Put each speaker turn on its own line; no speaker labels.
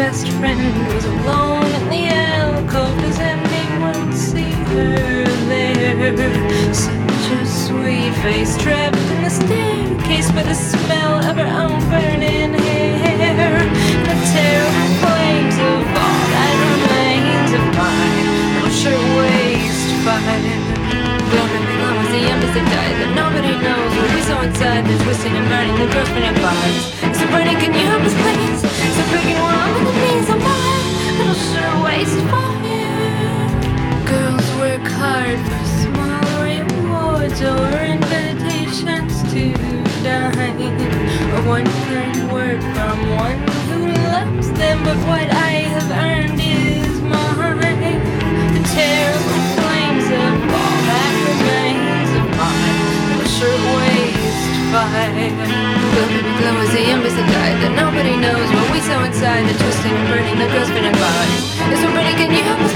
best friend was alone in the alcove. Does anyone see her there? Such a sweet face trapped in the staircase by the smell of her own burning hair. And the terrible flames of all that remains of my little shirtwaist fire. Glow was the youngest that died, but nobody knows what we saw inside. The twisting and burning, the girls been bodies. So Bernie, can you help us please? So breaking one on the knees of my little shirtwaist fire. Girls work hard for small rewards or invitations to dine, or one kind word from one who loves them. But what I have earned is mine. The terrible flames of all that remains of mine little shirtwaist fire. Glow was the embers that died, that nobody knows what we saw inside. The twisting and burning, the girls been bodies. So Bernie, can you help us?